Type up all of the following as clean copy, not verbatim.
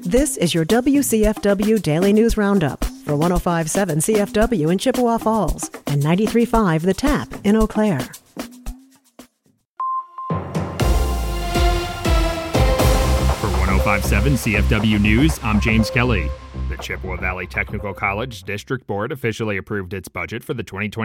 This is your WCFW Daily News Roundup for 105.7 CFW in Chippewa Falls and 93.5 The Tap in Eau Claire. For 105.7 CFW News, I'm James Kelly. The Chippewa Valley Technical College District Board officially approved its budget for the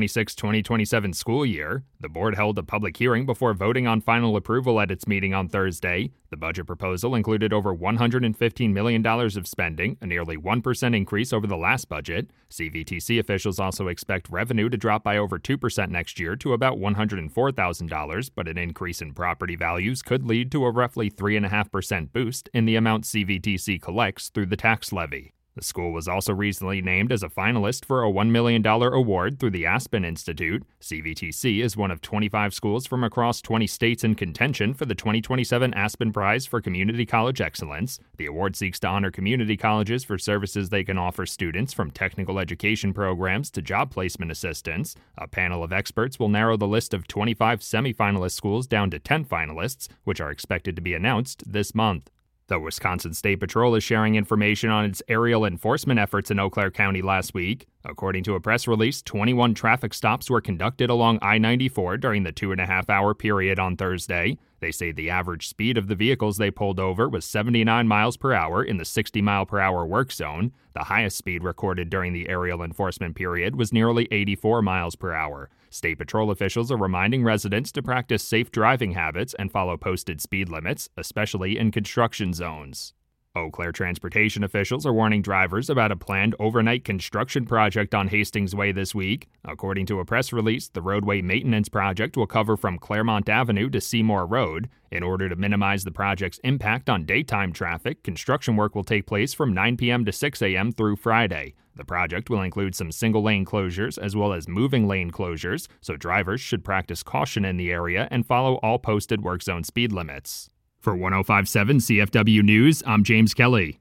2026-2027 school year. The board held a public hearing before voting on final approval at its meeting on Thursday. The budget proposal included over $115 million of spending, a nearly 1% increase over the last budget. CVTC officials also expect revenue to drop by over 2% next year to about $104,000, but an increase in property values could lead to a roughly 3.5% boost in the amount CVTC collects through the tax levy. The school was also recently named as a finalist for a $1 million award through the Aspen Institute. CVTC is one of 25 schools from across 20 states in contention for the 2027 Aspen Prize for Community College Excellence. The award seeks to honor community colleges for services they can offer students, from technical education programs to job placement assistance. A panel of experts will narrow the list of 25 semifinalist schools down to 10 finalists, which are expected to be announced this month. The Wisconsin State Patrol is sharing information on its aerial enforcement efforts in Eau Claire County last week. According to a press release, 21 traffic stops were conducted along I-94 during the 2.5-hour period on Thursday. They say the average speed of the vehicles they pulled over was 79 miles per hour in the 60-mile-per-hour work zone. The highest speed recorded during the aerial enforcement period was nearly 84 miles per hour. State Patrol officials are reminding residents to practice safe driving habits and follow posted speed limits, especially in construction zones. Eau Claire transportation officials are warning drivers about a planned overnight construction project on Hastings Way this week. According to a press release, the roadway maintenance project will cover from Claremont Avenue to Seymour Road. In order to minimize the project's impact on daytime traffic, construction work will take place from 9 p.m. to 6 a.m. through Friday. The project will include some single-lane closures as well as moving lane closures, so drivers should practice caution in the area and follow all posted work zone speed limits. For 105.7 CFW News, I'm James Kelly.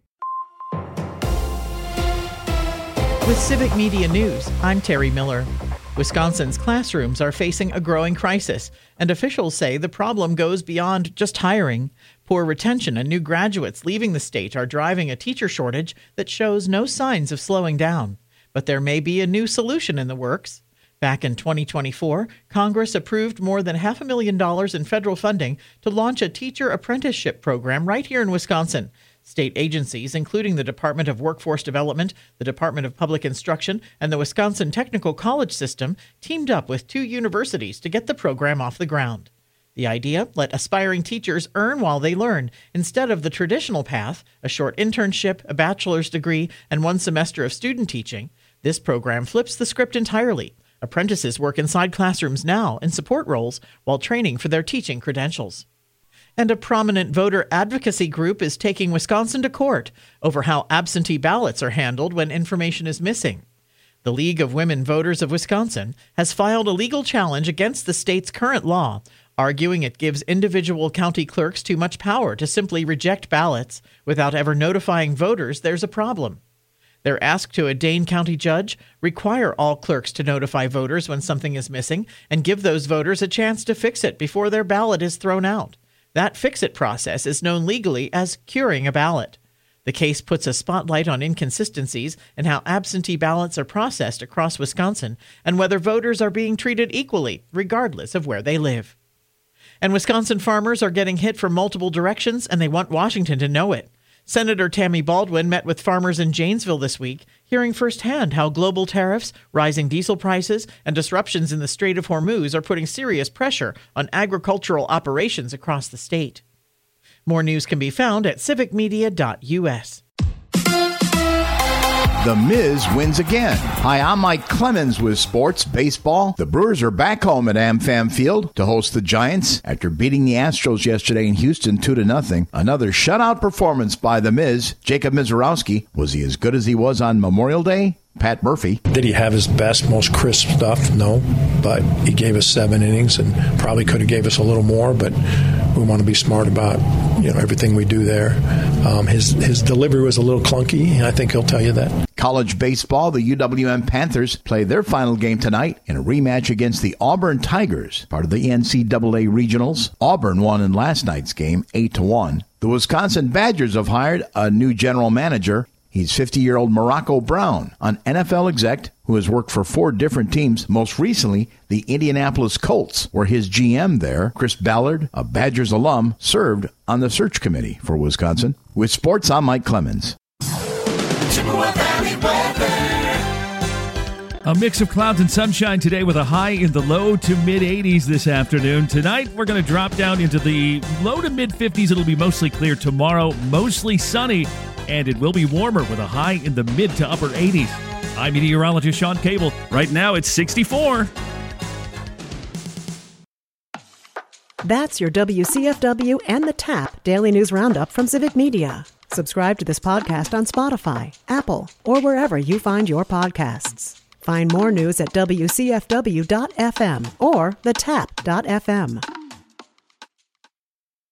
With Civic Media News, I'm Terry Miller. Wisconsin's classrooms are facing a growing crisis, and officials say the problem goes beyond just hiring. Poor retention and new graduates leaving the state are driving a teacher shortage that shows no signs of slowing down. But there may be a new solution in the works. Back in 2024, Congress approved more than $500,000 in federal funding to launch a teacher apprenticeship program right here in Wisconsin. State agencies, including the Department of Workforce Development, the Department of Public Instruction, and the Wisconsin Technical College System, teamed up with 2 universities to get the program off the ground. The idea: let aspiring teachers earn while they learn, instead of the traditional path, a short internship, a bachelor's degree, and 1 semester of student teaching. This program flips the script entirely. Apprentices work inside classrooms now in support roles while training for their teaching credentials. And a prominent voter advocacy group is taking Wisconsin to court over how absentee ballots are handled when information is missing. The League of Women Voters of Wisconsin has filed a legal challenge against the state's current law, arguing it gives individual county clerks too much power to simply reject ballots without ever notifying voters there's a problem. They're asked to a Dane County judge require all clerks to notify voters when something is missing and give those voters a chance to fix it before their ballot is thrown out. That fix-it process is known legally as curing a ballot. The case puts a spotlight on inconsistencies in how absentee ballots are processed across Wisconsin and whether voters are being treated equally, regardless of where they live. And Wisconsin farmers are getting hit from multiple directions, and they want Washington to know it. Senator Tammy Baldwin met with farmers in Janesville this week, hearing firsthand how global tariffs, rising diesel prices, and disruptions in the Strait of Hormuz are putting serious pressure on agricultural operations across the state. More news can be found at civicmedia.us. The Miz wins again. Hi, I'm Mike Clemens with Sports Baseball. The Brewers are back home at AmFam Field to host the Giants after beating the Astros yesterday in Houston 2-0. Another shutout performance by The Miz. Jacob Mizorowski. Was he as good as he was on Memorial Day? Pat Murphy. Did he have his best, most crisp stuff? No, but he gave us 7 innings and probably could have gave us a little more, but we want to be smart about everything we do there. His delivery was a little clunky. I think he'll tell you that. College baseball, the UWM Panthers play their final game tonight in a rematch against the Auburn Tigers, part of the NCAA Regionals. Auburn won in last night's game 8-1. The Wisconsin Badgers have hired a new general manager. He's 50-year-old Morocco Brown, an NFL exec who has worked for 4 different teams, most recently the Indianapolis Colts, where his GM there, Chris Ballard, a Badgers alum, served on the search committee for Wisconsin. With sports, I'm Mike Clemens. Chippewa Valley weather. A mix of clouds and sunshine today with a high in the low to mid-80s this afternoon. Tonight, we're going to drop down into the low to mid-50s. It'll be mostly clear tomorrow, mostly sunny, and it will be warmer with a high in the mid to upper 80s. I'm meteorologist Sean Cable. Right now, it's 64. That's your WCFW and the TAP Daily News Roundup from Civic Media. Subscribe to this podcast on Spotify, Apple, or wherever you find your podcasts. Find more news at WCFW.FM or thetap.fm.